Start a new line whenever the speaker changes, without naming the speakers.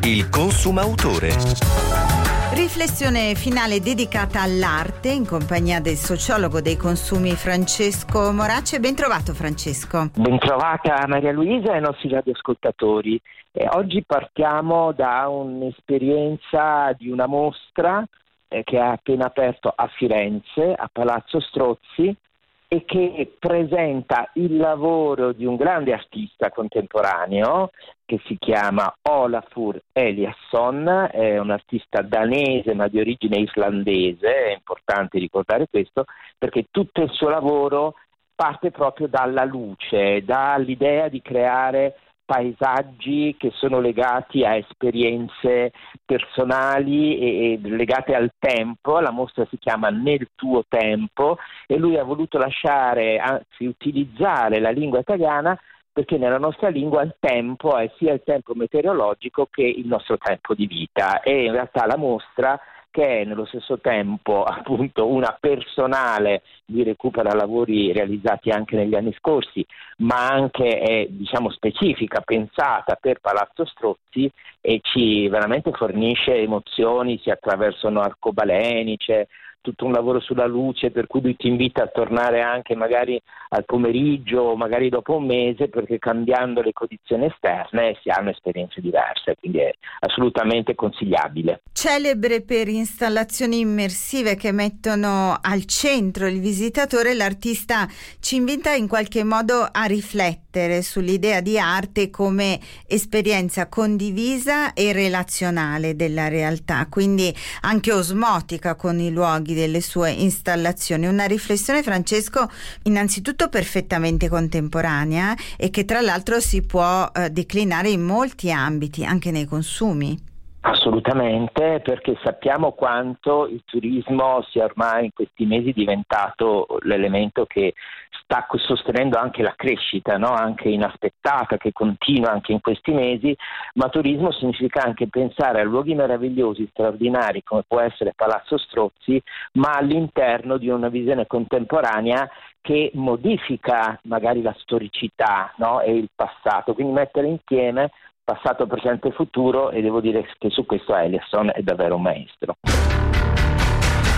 Il consumautore.
Riflessione finale dedicata all'arte in compagnia del sociologo dei consumi Francesco Moracce. Ben trovato Francesco.
Ben trovata Maria Luisa e ai nostri radioascoltatori. Oggi partiamo da un'esperienza di una mostra che ha appena aperto a Firenze, a Palazzo Strozzi, e che presenta il lavoro di un grande artista contemporaneo che si chiama Olafur Eliasson, è un artista danese ma di origine islandese. È importante ricordare questo perché tutto il suo lavoro parte proprio dalla luce, dall'idea di creare paesaggi che sono legati a esperienze personali e legate al tempo. La mostra si chiama Nel tuo tempo e lui ha voluto utilizzare la lingua italiana perché nella nostra lingua il tempo è sia il tempo meteorologico che il nostro tempo di vita, e in realtà la mostra, che è nello stesso tempo appunto una personale, di recupera lavori realizzati anche negli anni scorsi, ma anche è specifica, pensata per Palazzo Strozzi, e ci veramente fornisce emozioni sia attraverso un arcobaleni, c'è tutto un lavoro sulla luce, per cui lui ti invita a tornare anche magari al pomeriggio o magari dopo un mese, perché cambiando le condizioni esterne si hanno esperienze diverse, quindi è assolutamente consigliabile.
Celebre per installazioni immersive che mettono al centro il visitatore, l'artista ci invita in qualche modo a riflettere sull'idea di arte come esperienza condivisa e relazionale della realtà, quindi anche osmotica con i luoghi delle sue installazioni. Una riflessione, Francesco, innanzitutto perfettamente contemporanea e che tra l'altro si può declinare in molti ambiti, anche nei consumi.
Assolutamente, perché sappiamo quanto il turismo sia ormai in questi mesi diventato l'elemento che sta sostenendo anche la crescita, no? Anche inaspettata, che continua anche in questi mesi, ma turismo significa anche pensare a luoghi meravigliosi, straordinari, come può essere Palazzo Strozzi, ma all'interno di una visione contemporanea che modifica magari la storicità, no? E il passato, quindi mettere insieme passato, presente e futuro, e devo dire che su questo Eliasson è davvero un maestro.